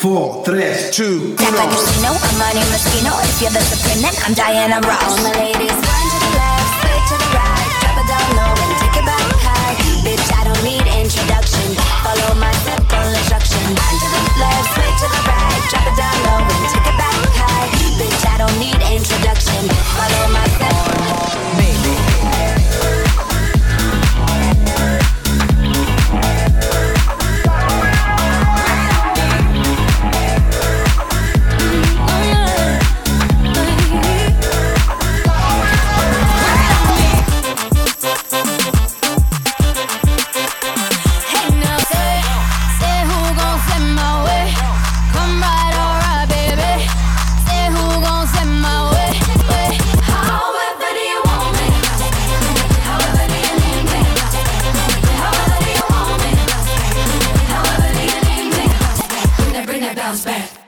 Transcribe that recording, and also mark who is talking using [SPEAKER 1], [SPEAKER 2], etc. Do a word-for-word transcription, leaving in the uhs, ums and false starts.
[SPEAKER 1] four, three, two,
[SPEAKER 2] Tap like casino, I'm Money Moschino. If you're the supreme, then I'm Diana Ross. All my ladies, run to the left, sway to the right, drop it down low and take it back high. Bitch, I don't need introduction. Follow my simple instruction. Run to the left, sway to the right, drop it down low and take it back high. Bitch, I don't need introduction. Follow my simple baby.
[SPEAKER 3] Bounce back.